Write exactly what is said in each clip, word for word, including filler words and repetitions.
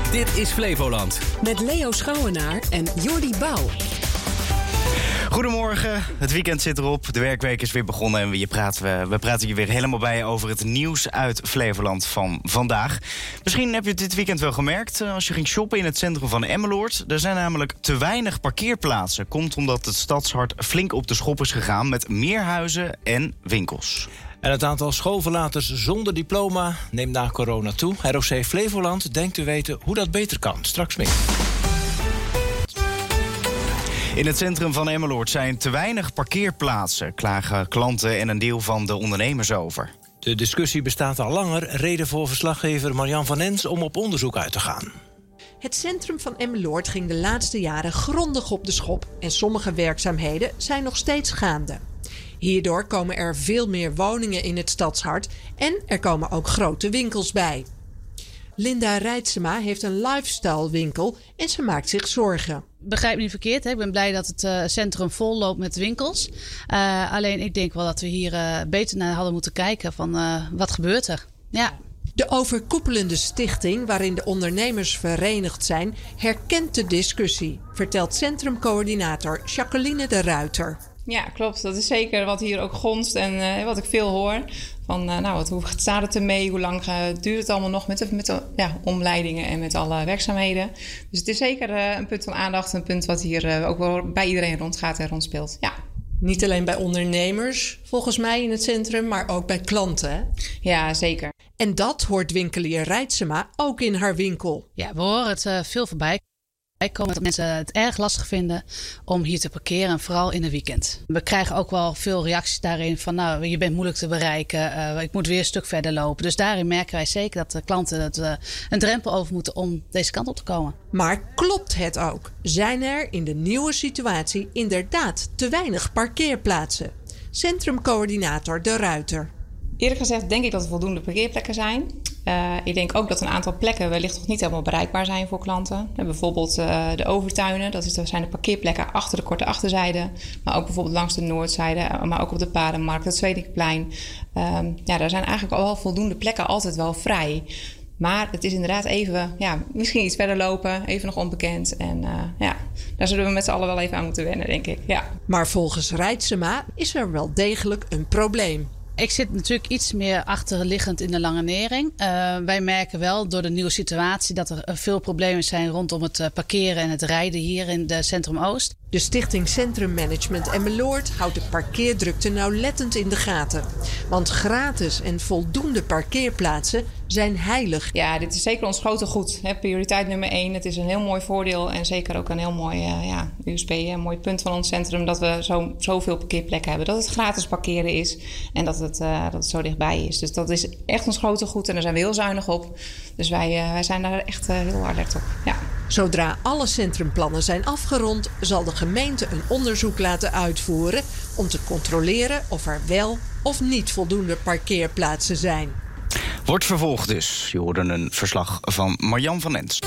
Dit is Flevoland. Met Leo Schouwenaar en Jordi Bouw. Goedemorgen, het weekend zit erop, de werkweek is weer begonnen... en we praten, we praten je weer helemaal bij over het nieuws uit Flevoland van vandaag. Misschien heb je het dit weekend wel gemerkt als je ging shoppen in het centrum van Emmeloord. Er zijn namelijk te weinig parkeerplaatsen. Komt omdat het stadshart flink op de schop is gegaan met meer huizen en winkels. En het aantal schoolverlaters zonder diploma neemt na corona toe. R O C Flevoland denkt te weten hoe dat beter kan. Straks meer. In het centrum van Emmeloord zijn te weinig parkeerplaatsen, klagen klanten en een deel van de ondernemers over. De discussie bestaat al langer. Reden voor verslaggever Marjan van Ens om op onderzoek uit te gaan. Het centrum van Emmeloord ging de laatste jaren grondig op de schop en sommige werkzaamheden zijn nog steeds gaande. Hierdoor komen er veel meer woningen in het stadshart en er komen ook grote winkels bij. Linda Reitsema heeft een lifestyle winkel en ze maakt zich zorgen. Begrijp me niet verkeerd, hè? Ik ben blij dat het uh, centrum vol loopt met winkels. Uh, alleen ik denk wel dat we hier uh, beter naar hadden moeten kijken van uh, wat gebeurt er. Ja. De overkoepelende stichting waarin de ondernemers verenigd zijn herkent de discussie, vertelt centrumcoördinator Jacqueline de Ruiter. Ja, klopt. Dat is zeker wat hier ook gonst en uh, wat ik veel hoor. Van, uh, nou, wat, hoe staat het ermee? Hoe lang uh, duurt het allemaal nog met de, met de ja, omleidingen en met alle werkzaamheden? Dus het is zeker uh, een punt van aandacht. Een punt wat hier uh, ook wel bij iedereen rondgaat en rondspeelt. Ja. Niet alleen bij ondernemers, volgens mij in het centrum, maar ook bij klanten. Hè? Ja, zeker. En dat hoort winkelier Reitsema ook in haar winkel. Ja, we horen het uh, veel voorbij. Wij komen dat mensen het erg lastig vinden om hier te parkeren, vooral in het weekend. We krijgen ook wel veel reacties daarin van, nou, je bent moeilijk te bereiken, uh, ik moet weer een stuk verder lopen. Dus daarin merken wij zeker dat de klanten het, uh, een drempel over moeten om deze kant op te komen. Maar klopt het ook? Zijn er in de nieuwe situatie inderdaad te weinig parkeerplaatsen? Centrumcoördinator De Ruiter. Eerlijk gezegd denk ik dat er voldoende parkeerplekken zijn. Uh, ik denk ook dat een aantal plekken wellicht nog niet helemaal bereikbaar zijn voor klanten. Bijvoorbeeld uh, de overtuinen, dat, is, dat zijn de parkeerplekken achter de korte achterzijde. Maar ook bijvoorbeeld langs de noordzijde, maar ook op de Paardenmarkt, het Zwedingplein. Um, ja, daar zijn eigenlijk al wel voldoende plekken altijd wel vrij. Maar het is inderdaad even, ja, misschien iets verder lopen, even nog onbekend. En uh, ja, daar zullen we met z'n allen wel even aan moeten wennen, denk ik. Ja. Maar volgens Reitsema is er wel degelijk een probleem. Ik zit natuurlijk iets meer achterliggend in de lange nering. Uh, wij merken wel door de nieuwe situatie dat er veel problemen zijn rondom het parkeren en het rijden hier in de Centrum Oost. De stichting Centrum Management Emmeloord houdt de parkeerdrukte nauwlettend in de gaten. Want gratis en voldoende parkeerplaatsen zijn heilig. Ja, dit is zeker ons grote goed. Hè, prioriteit nummer één. Het is een heel mooi voordeel en zeker ook een heel mooi uh, ja, U S P, een mooi punt van ons centrum dat we zo, zoveel parkeerplekken hebben. Dat het gratis parkeren is en dat het, uh, dat het zo dichtbij is. Dus dat is echt ons grote goed en daar zijn we heel zuinig op. Dus wij, uh, wij zijn daar echt uh, heel alert op. Ja. Zodra alle centrumplannen zijn afgerond, zal de gemeente een onderzoek laten uitvoeren om te controleren of er wel of niet voldoende parkeerplaatsen zijn. Wordt vervolgd dus. Je hoorde een verslag van Marjan van Ens.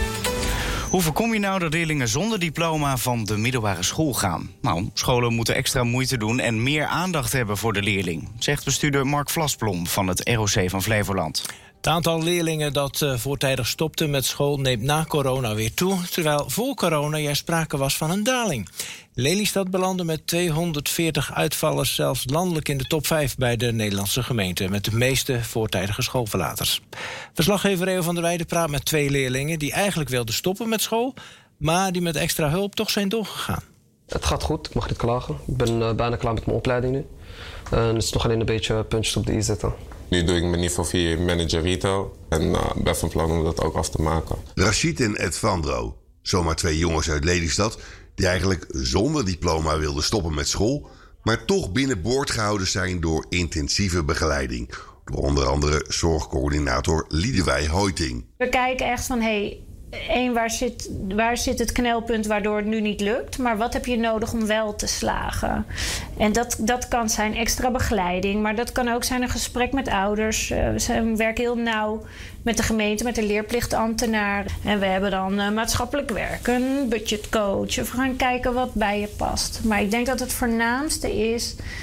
Hoe voorkom je nou dat leerlingen zonder diploma van de middelbare school gaan? Nou, scholen moeten extra moeite doen en meer aandacht hebben voor de leerling, zegt bestuurder Mark Vlasblom van het R O C van Flevoland. Het aantal leerlingen dat uh, voortijdig stopte met school neemt na corona weer toe, terwijl voor corona juist sprake was van een daling. Lelystad belandde met tweehonderdveertig uitvallers zelfs landelijk in de top vijf bij de Nederlandse gemeente, met de meeste voortijdige schoolverlaters. Verslaggever Reo van der Weijden praat met twee leerlingen die eigenlijk wilden stoppen met school, maar die met extra hulp toch zijn doorgegaan. Het gaat goed, ik mag niet klagen. Ik ben uh, bijna klaar met mijn opleiding nu. En het is nog alleen een beetje puntjes op de i zetten. Nu doe ik mijn niveau vier manager retail en uh, ben van plan om dat ook af te maken. Rashid en Ed Vandro, zomaar twee jongens uit Lelystad die eigenlijk zonder diploma wilden stoppen met school, maar toch binnenboord gehouden zijn door intensieve begeleiding. Door onder andere zorgcoördinator Liedewij Hoiting. We kijken echt van, hé, hey, één, waar zit, waar zit het knelpunt waardoor het nu niet lukt? Maar wat heb je nodig om wel te slagen? En dat, dat kan zijn extra begeleiding, maar dat kan ook zijn een gesprek met ouders. Uh, we werken heel nauw met de gemeente, met de leerplichtambtenaar. En we hebben dan uh, maatschappelijk werk, een budgetcoach. Of we gaan kijken wat bij je past. Maar ik denk dat het voornaamste is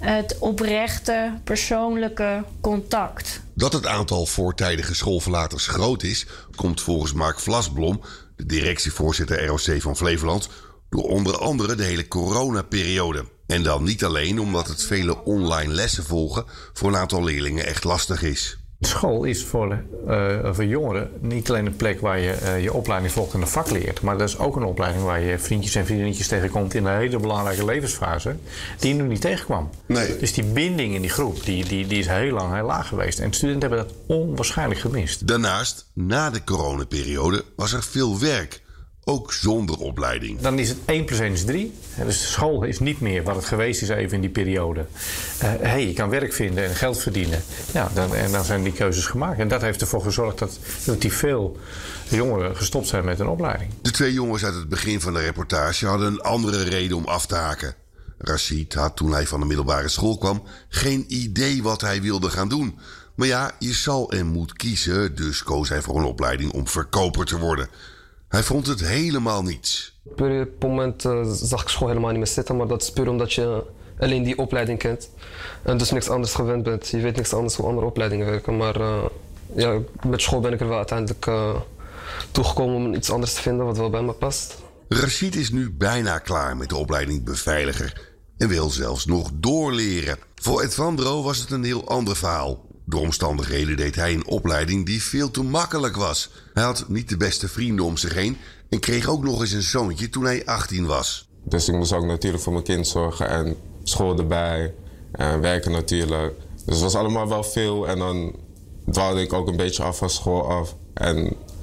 het oprechte, persoonlijke contact. Dat het aantal voortijdige schoolverlaters groot is, komt volgens Mark Vlasblom, de directievoorzitter R O C van Flevoland, door onder andere de hele coronaperiode. En dan niet alleen omdat het vele online lessen volgen voor een aantal leerlingen echt lastig is. School is voor, uh, voor jongeren niet alleen een plek waar je uh, je opleiding volgt en een vak leert. Maar dat is ook een opleiding waar je vriendjes en vriendinnetjes tegenkomt in een hele belangrijke levensfase die je nu niet tegenkwam. Nee. Dus die binding in die groep die, die, die is heel lang heel laag geweest. En studenten hebben dat onwaarschijnlijk gemist. Daarnaast, na de coronaperiode, was er veel werk. Ook zonder opleiding. Dan is het één plus één is drie. Dus de school is niet meer wat het geweest is even in die periode. Uh, hey, je kan werk vinden en geld verdienen. Ja, dan, en dan zijn die keuzes gemaakt. En dat heeft ervoor gezorgd dat relatief veel jongeren gestopt zijn met een opleiding. De twee jongens uit het begin van de reportage hadden een andere reden om af te haken. Rashid had toen hij van de middelbare school kwam geen idee wat hij wilde gaan doen. Maar ja, je zal en moet kiezen, dus koos hij voor een opleiding om verkoper te worden. Hij vond het helemaal niets. Puur op het moment uh, zag ik school helemaal niet meer zitten, maar dat is puur omdat je alleen die opleiding kent. En dus niks anders gewend bent. Je weet niks anders hoe andere opleidingen werken. Maar uh, ja, met school ben ik er wel uiteindelijk uh, toegekomen om iets anders te vinden wat wel bij me past. Rashid is nu bijna klaar met de opleiding beveiliger en wil zelfs nog doorleren. Voor Edvandro was het een heel ander verhaal. Door omstandigheden deed hij een opleiding die veel te makkelijk was. Hij had niet de beste vrienden om zich heen en kreeg ook nog eens een zoontje toen hij achttien was. Dus ik moest ook natuurlijk voor mijn kind zorgen en school erbij en werken natuurlijk. Dus het was allemaal wel veel en dan dwaalde ik ook een beetje af van school af. En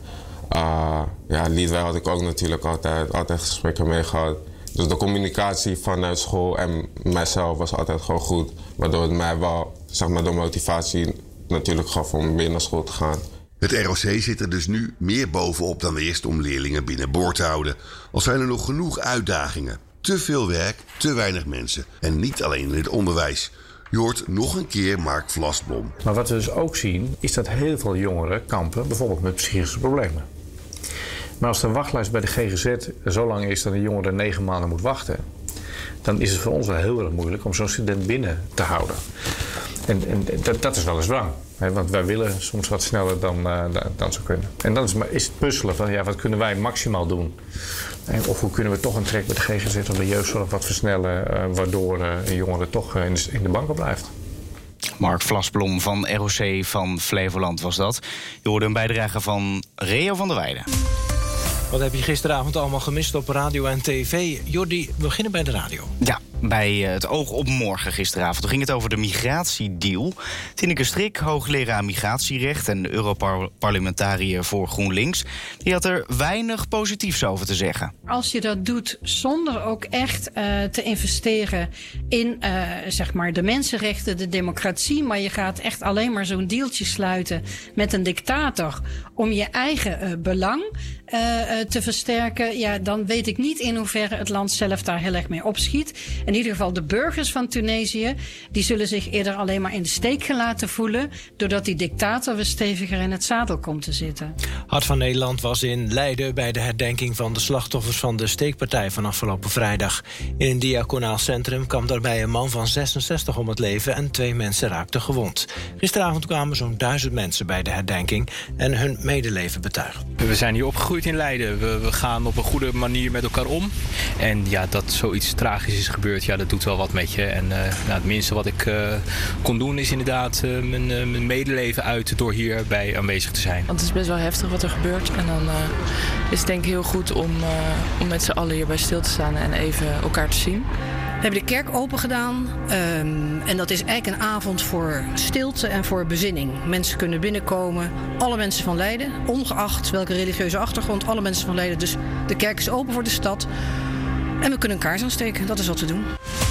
uh, ja, Liedwij had ik ook natuurlijk altijd, altijd gesprekken mee gehad. Dus de communicatie vanuit school en mijzelf was altijd gewoon goed. Waardoor het mij wel, zeg maar, de motivatie natuurlijk gaf om weer naar school te gaan. Het R O C zit er dus nu meer bovenop dan eerst om leerlingen binnenboord te houden. Al zijn er nog genoeg uitdagingen. Te veel werk, te weinig mensen. En niet alleen in het onderwijs. Je hoort nog een keer Mark Vlasblom. Maar wat we dus ook zien, is dat heel veel jongeren kampen bijvoorbeeld met psychische problemen. Maar als de wachtlijst bij de G G Z zo lang is dat een jongere negen maanden moet wachten, dan is het voor ons wel heel erg moeilijk om zo'n student binnen te houden. En, en dat, dat is wel eens wrang. Hè, want wij willen soms wat sneller dan, uh, dan zo kunnen. En dan is, is het puzzelen van ja, wat kunnen wij maximaal doen? En, of hoe kunnen we toch een trek met de G G Z of de jeugdzorg wat versnellen, uh, waardoor uh, een jongere toch uh, in, de, in de banken blijft. Mark Vlasblom van R O C van Flevoland was dat. Je hoorde een bijdrage van Reo van der Weijden. Wat heb je gisteravond allemaal gemist op radio en tv? Jordi, we beginnen bij de radio. Ja, bij het Oog op Morgen gisteravond. Toen ging het over de migratiedeal. Tineke Strik, hoogleraar migratierecht en Europarlementariër voor GroenLinks, die had er weinig positiefs over te zeggen. Als je dat doet zonder ook echt uh, te investeren in uh, zeg maar de mensenrechten, de democratie, maar je gaat echt alleen maar zo'n dealtje sluiten met een dictator om je eigen uh, belang uh, uh, te versterken, ja, dan weet ik niet in hoeverre het land zelf daar heel erg mee opschiet. In ieder geval de burgers van Tunesië, die zullen zich eerder alleen maar in de steek gelaten voelen, doordat die dictator weer steviger in het zadel komt te zitten. Hart van Nederland was in Leiden bij de herdenking van de slachtoffers van de steekpartij van afgelopen vrijdag. In een diaconaal centrum kwam daarbij een man van zesenzestig om het leven en twee mensen raakten gewond. Gisteravond kwamen zo'n duizend mensen bij de herdenking en hun medeleven betuigen. We zijn hier opgegroeid in Leiden. We, we gaan op een goede manier met elkaar om. En ja, dat zoiets tragisch is gebeurd, ja, dat doet wel wat met je. En uh, nou, het minste wat ik uh, kon doen is inderdaad uh, mijn, uh, mijn medeleven uit door hierbij aanwezig te zijn. Want het is best wel heftig wat er gebeurt. En dan uh, is het denk ik heel goed om, uh, om met z'n allen hierbij stil te staan en even elkaar te zien. We hebben de kerk open gedaan um, en dat is eigenlijk een avond voor stilte en voor bezinning. Mensen kunnen binnenkomen, alle mensen van Leiden, ongeacht welke religieuze achtergrond, alle mensen van Leiden. Dus de kerk is open voor de stad en we kunnen een kaars aansteken, dat is wat we doen.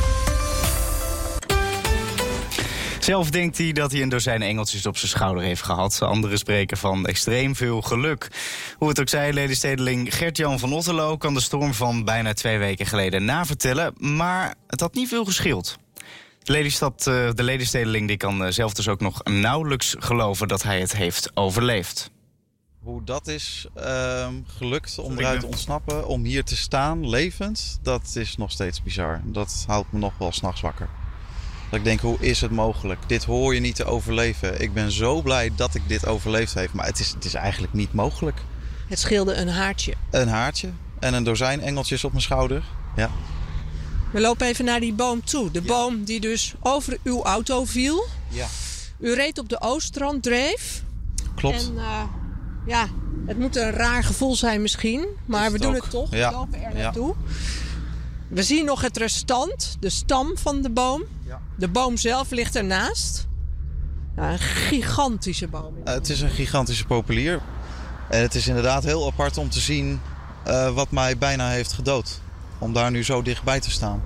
Zelf denkt hij dat hij een dozijn engeltjes op zijn schouder heeft gehad. Anderen spreken van extreem veel geluk. Hoe het ook zij, ledenstedeling Gert-Jan van Otterlo kan de storm van bijna twee weken geleden navertellen, maar het had niet veel gescheeld. De, Lelystad, de ledenstedeling die kan zelf dus ook nog nauwelijks geloven dat hij het heeft overleefd. Hoe dat is uh, gelukt om eruit te ontsnappen, om hier te staan, levend, dat is nog steeds bizar. Dat houdt me nog wel 's nachts wakker. Dat ik denk, hoe is het mogelijk? Dit hoor je niet te overleven. Ik ben zo blij dat ik dit overleefd heb. Maar het is, het is eigenlijk niet mogelijk. Het scheelde een haartje. Een haartje en een dozijn engeltjes op mijn schouder. Ja. We lopen even naar die boom toe. De ja. boom die dus over uw auto viel. Ja. U reed op de Oostranddreef. Klopt. En uh, ja, het moet een raar gevoel zijn misschien. Maar we doen ook. het toch. Ja. We lopen er naartoe. Ja. We zien nog het restant. De stam van de boom. Ja. De boom zelf ligt ernaast. Ja, een gigantische boom. Uh, het is een gigantische populier. En het is inderdaad heel apart om te zien uh, wat mij bijna heeft gedood. Om daar nu zo dichtbij te staan.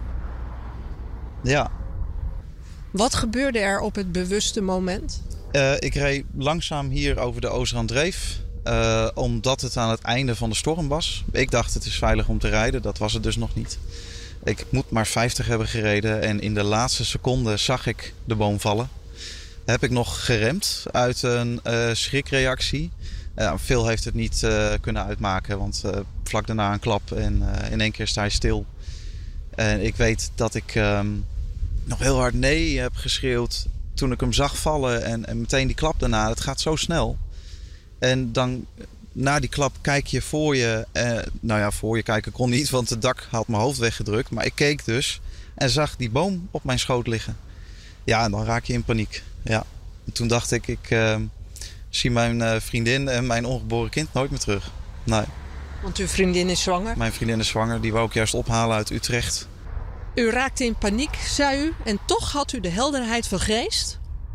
Ja. Wat gebeurde er op het bewuste moment? Uh, ik reed langzaam hier over de Oostranddreef. Uh, omdat het aan het einde van de storm was. Ik dacht het is veilig om te rijden. Dat was het dus nog niet. Ik moet maar vijftig hebben gereden. En in de laatste seconde zag ik de boom vallen. Heb ik nog geremd uit een uh, schrikreactie. Uh, veel heeft het niet uh, kunnen uitmaken. Want uh, vlak daarna een klap en uh, in één keer sta je stil. En ik weet dat ik um, nog heel hard nee heb geschreeuwd toen ik hem zag vallen. En, en meteen die klap daarna. Het gaat zo snel. En dan na die klap kijk je voor je. Uh, nou ja, voor je kijken kon niet, want het dak had mijn hoofd weggedrukt. Maar ik keek dus en zag die boom op mijn schoot liggen. Ja, en dan raak je in paniek. Ja. En toen dacht ik, ik uh, zie mijn uh, vriendin en mijn ongeboren kind nooit meer terug. Nee. Want uw vriendin is zwanger? Mijn vriendin is zwanger, die wou ik juist ophalen uit Utrecht. U raakte in paniek, zei u, en toch had u de helderheid van geest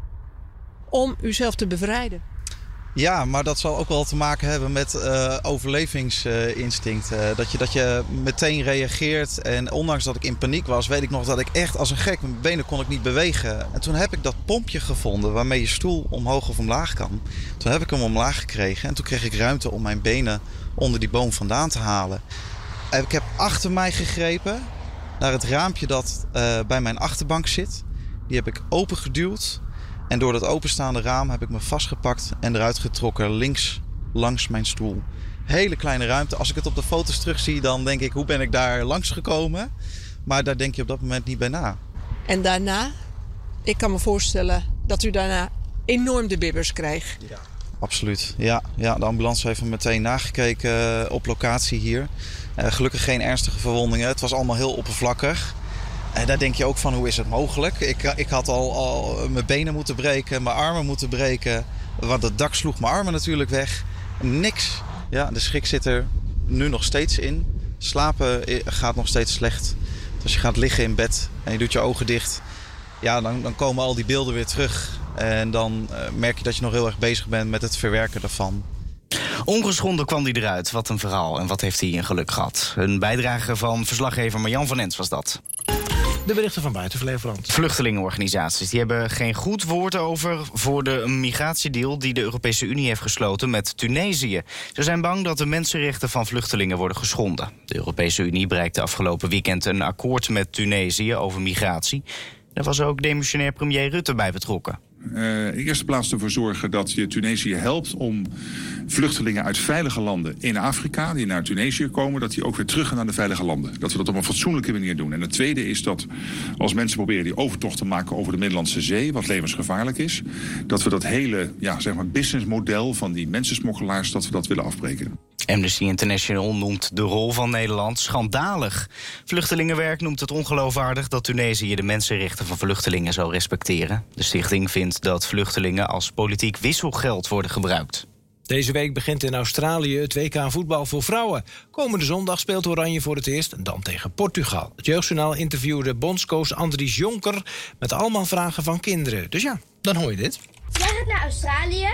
om uzelf te bevrijden. Ja, maar dat zal ook wel te maken hebben met uh, overlevingsinstinct. Uh, dat, je, dat je meteen reageert. En ondanks dat ik in paniek was, weet ik nog dat ik echt als een gek... mijn benen kon ik niet bewegen. En toen heb ik dat pompje gevonden waarmee je stoel omhoog of omlaag kan. Toen heb ik hem omlaag gekregen. En toen kreeg ik ruimte om mijn benen onder die boom vandaan te halen. En ik heb achter mij gegrepen naar het raampje dat uh, bij mijn achterbank zit. Die heb ik opengeduwd. En door dat openstaande raam heb ik me vastgepakt en eruit getrokken links langs mijn stoel. Hele kleine ruimte. Als ik het op de foto's terugzie, dan denk ik, hoe ben ik daar langs gekomen? Maar daar denk je op dat moment niet bij na. En daarna, ik kan me voorstellen dat u daarna enorm de bibbers kreeg. Ja, absoluut. Ja, ja, de ambulance heeft me meteen nagekeken op locatie hier. Uh, gelukkig geen ernstige verwondingen. Het was allemaal heel oppervlakkig. En daar denk je ook van, hoe is het mogelijk? Ik, ik had al, al mijn benen moeten breken, mijn armen moeten breken. Want het dak sloeg mijn armen natuurlijk weg. Niks. Ja, de schrik zit er nu nog steeds in. Slapen gaat nog steeds slecht. Dus als je gaat liggen in bed en je doet je ogen dicht... ja, dan, dan komen al die beelden weer terug. En dan uh, merk je dat je nog heel erg bezig bent met het verwerken daarvan. Ongeschonden kwam hij eruit. Wat een verhaal. En wat heeft hij een geluk gehad. Een bijdrage van verslaggever Marjan van Ens was dat. De berichten van buiten Flevoland. Vluchtelingenorganisaties die hebben geen goed woord over voor de migratiedeal die de Europese Unie heeft gesloten met Tunesië. Ze zijn bang dat de mensenrechten van vluchtelingen worden geschonden. De Europese Unie bereikte afgelopen weekend een akkoord met Tunesië over migratie. Daar was ook demissionair premier Rutte bij betrokken. Uh, in de eerste plaats ervoor zorgen dat je Tunesië helpt om vluchtelingen uit veilige landen in Afrika die naar Tunesië komen, dat die ook weer terug gaan naar de veilige landen. Dat we dat op een fatsoenlijke manier doen. En het tweede is dat als mensen proberen die overtocht te maken over de Middellandse Zee, wat levensgevaarlijk is, dat we dat hele ja, zeg maar businessmodel van die mensensmokkelaars, dat we dat willen afbreken. Amnesty International noemt de rol van Nederland schandalig. Vluchtelingenwerk noemt het ongeloofwaardig dat Tunesië de mensenrechten van vluchtelingen zou respecteren. De stichting vindt dat vluchtelingen als politiek wisselgeld worden gebruikt. Deze week begint in Australië het W K voetbal voor vrouwen. Komende zondag speelt Oranje voor het eerst en dan tegen Portugal. Het Jeugdjournaal interviewde bondscoach Andries Jonker met allemaal vragen van kinderen. Dus ja, dan hoor je dit. Jij gaat naar Australië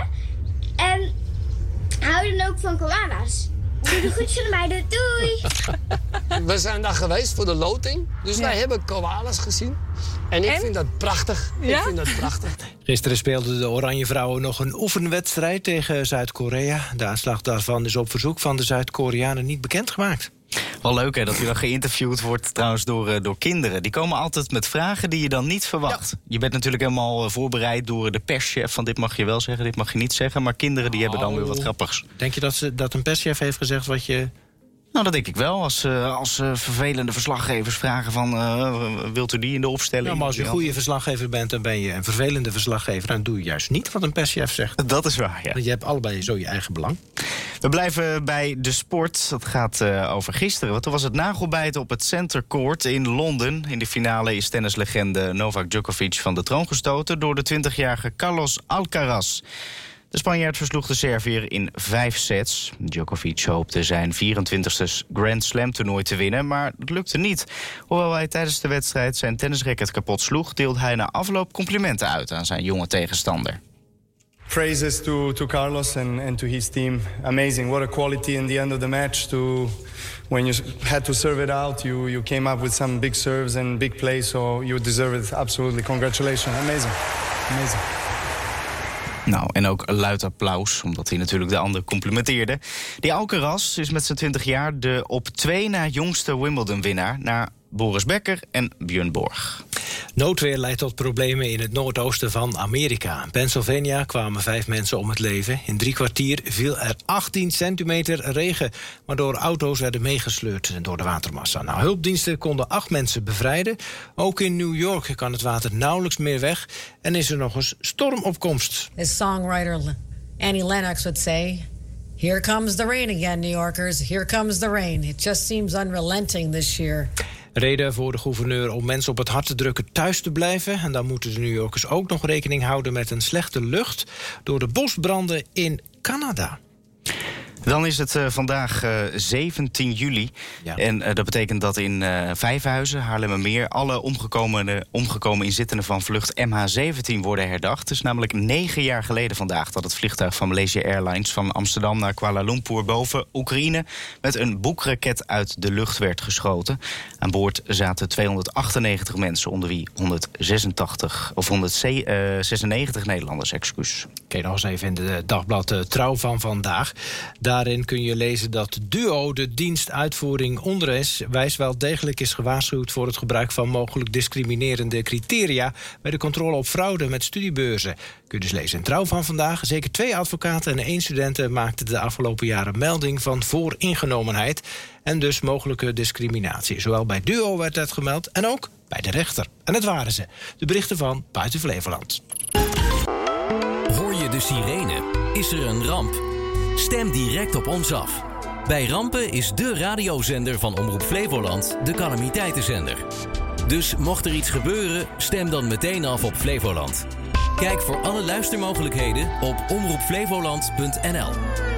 en hou je dan ook van koala's? Doe de groetjes van de meiden. Doei! We zijn daar geweest voor de loting. Dus ja. wij hebben koala's gezien. En ik en? vind dat prachtig. Ja? Ik vind dat prachtig. Gisteren speelden de Oranje Vrouwen nog een oefenwedstrijd tegen Zuid-Korea. De uitslag daarvan is op verzoek van de Zuid-Koreanen niet bekendgemaakt. Wel leuk hè, dat u dan geïnterviewd wordt trouwens door, door kinderen. Die komen altijd met vragen die je dan niet verwacht. Ja. Je bent natuurlijk helemaal voorbereid door de perschef van dit mag je wel zeggen, dit mag je niet zeggen. Maar kinderen die oh. hebben dan weer wat grappigs. Denk je dat, ze, dat een perschef heeft gezegd wat je Nou, dat denk ik wel. Als, uh, als uh, vervelende verslaggevers vragen van... Uh, wilt u die in de opstelling? Ja, maar als je een goede verslaggever bent... dan ben je een vervelende verslaggever. Dan doe je juist niet wat een perschef zegt. Dat is waar, ja. Want je hebt allebei zo je eigen belang. We blijven bij de sport. Dat gaat uh, over gisteren. Want toen was het nagelbijten op het Center Court in Londen. In de finale is tennislegende Novak Djokovic van de troon gestoten... door de twintigjarige Carlos Alcaraz. De Spanjaard versloeg de Serviër in vijf sets. Djokovic hoopte zijn vierentwintigste Grand Slam toernooi te winnen, maar het lukte niet. Hoewel hij tijdens de wedstrijd zijn tennisracket kapot sloeg, deelde hij na afloop complimenten uit aan zijn jonge tegenstander. Praises to, to Carlos and, and to his team. Amazing. What a quality in the end of the match. To, when you had to serve it out, you, you came up with some big serves and big plays, so you deserve it. Absolutely. Congratulations. Amazing. Amazing. Nou, en ook een luid applaus, omdat hij natuurlijk de ander complimenteerde. Die Alcaraz is met zijn twintig jaar de op twee na jongste Wimbledon-winnaar... na Boris Becker en Björn Borg. Noodweer leidt tot problemen in het noordoosten van Amerika. In Pennsylvania kwamen vijf mensen om het leven. In drie kwartier viel er achttien centimeter regen... waardoor auto's werden meegesleurd door de watermassa. Nou, hulpdiensten konden acht mensen bevrijden. Ook in New York kan het water nauwelijks meer weg... en is er nog eens stormopkomst. As songwriter Annie Lennox would say... Here comes the rain again, New Yorkers. Here comes the rain. It just seems unrelenting this year. Reden voor de gouverneur om mensen op het hart te drukken thuis te blijven. En dan moeten de New Yorkers ook nog rekening houden met een slechte lucht... door de bosbranden in Canada. Dan is het uh, vandaag uh, zeventien juli. Ja. En uh, dat betekent dat in uh, Vijfhuizen, Haarlemmermeer... alle omgekomen, omgekomen inzittenden van vlucht M H zeventien worden herdacht. Het is namelijk negen jaar geleden vandaag... dat het vliegtuig van Malaysia Airlines van Amsterdam naar Kuala Lumpur... boven Oekraïne met een boekraket uit de lucht werd geschoten. Aan boord zaten tweehonderdachtennegentig mensen... onder wie honderdzesentachtig of honderdzesennegentig Nederlanders, excuus. Kijk nog eens even in de dagblad uh, Trouw van vandaag... Daarin kun je lezen dat Duo, de dienst uitvoering onderwijs, wel degelijk is gewaarschuwd voor het gebruik van mogelijk discriminerende criteria bij de controle op fraude met studiebeurzen. Kun je dus lezen in Trouw van vandaag. Zeker twee advocaten en één student maakten de afgelopen jaren melding van vooringenomenheid en dus mogelijke discriminatie. Zowel bij Duo werd dat gemeld en ook bij de rechter. En het waren ze. De berichten van Buiten Flevoland. Hoor je de sirene? Is er een ramp? Stem direct op ons af. Bij rampen is de radiozender van Omroep Flevoland de calamiteitenzender. Dus mocht er iets gebeuren, stem dan meteen af op Flevoland. Kijk voor alle luistermogelijkheden op omroep flevoland punt n l.